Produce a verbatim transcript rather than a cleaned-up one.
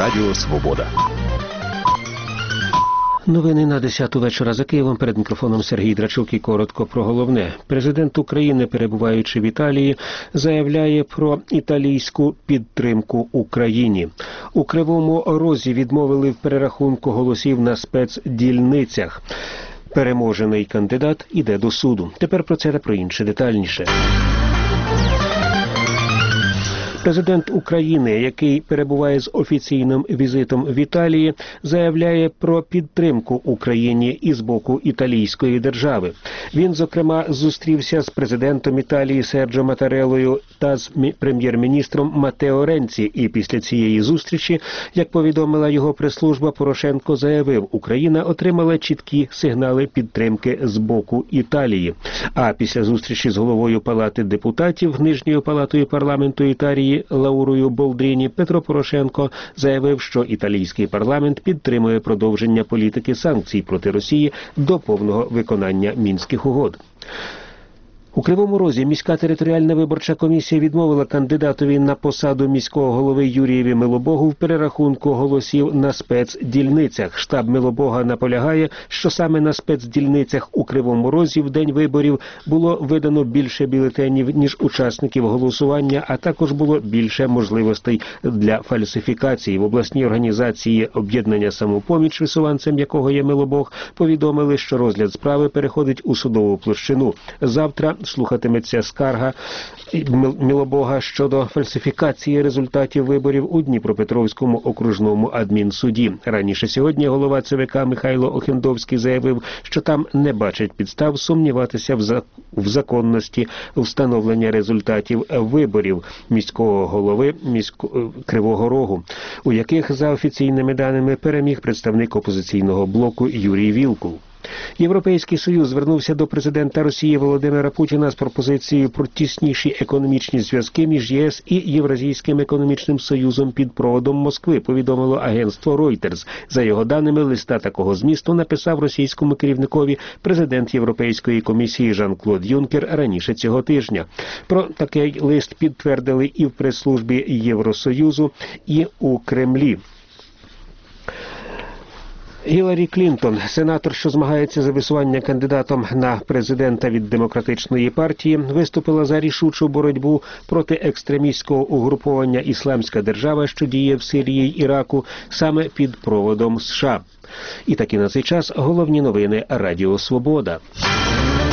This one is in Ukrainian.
Радіо Свобода. Новини на десяту вечора за Києвом. Перед мікрофоном Сергій Драчук і коротко про головне. Президент України, перебуваючи в Італії, заявляє про італійську підтримку Україні. У Кривому Розі відмовили в перерахунку голосів на спецдільницях. Переможений кандидат іде до суду. Тепер про це та про інше детальніше. Президент України, який перебуває з офіційним візитом в Італії, заявляє про підтримку Україні із боку італійської держави. Він, зокрема, зустрівся з президентом Італії Серджо Матареллою та з прем'єр-міністром Матео Ренці. І після цієї зустрічі, як повідомила його прес-служба, Порошенко заявив, Україна отримала чіткі сигнали підтримки з боку Італії. А після зустрічі з головою Палати депутатів, Нижньою палатою парламенту Італії, Лаурою Болдріні, Петро Порошенко заявив, що італійський парламент підтримує продовження політики санкцій проти Росії до повного виконання Мінських угод. У Кривому Розі міська територіальна виборча комісія відмовила кандидатові на посаду міського голови Юрієві Милобогу в перерахунку голосів на спецдільницях. Штаб Милобога наполягає, що саме на спецдільницях у Кривому Розі в день виборів було видано більше бюлетенів, ніж учасників голосування, а також було більше можливостей для фальсифікації. В обласній організації об'єднання «Самопоміч», висуванцем якого є Милобог, повідомили, що розгляд справи переходить у судову площину. Завтра слухатиметься скарга Милобога щодо фальсифікації результатів виборів у Дніпропетровському окружному адмінсуді. Раніше сьогодні голова ЦВК Михайло Охендовський заявив, що там не бачить підстав сумніватися в, зак... в законності встановлення результатів виборів міського голови місько... Кривого Рогу, у яких, за офіційними даними, переміг представник опозиційного блоку Юрій Вілкул. Європейський Союз звернувся до президента Росії Володимира Путіна з пропозицією про тісніші економічні зв'язки між ЄС і Євразійським економічним союзом під проводом Москви, повідомило агентство Reuters. За його даними, листа такого змісту написав російському керівникові президент Європейської комісії Жан-Клод Юнкер раніше цього тижня. Про такий лист підтвердили і в прес-службі Євросоюзу, і у Кремлі. Гіларі Клінтон, сенатор, що змагається за висування кандидатом на президента від Демократичної партії, виступила за рішучу боротьбу проти екстремістського угруповання «Ісламська держава», що діє в Сирії й Іраку, саме під проводом США. І таки на цей час головні новини Радіо Свобода.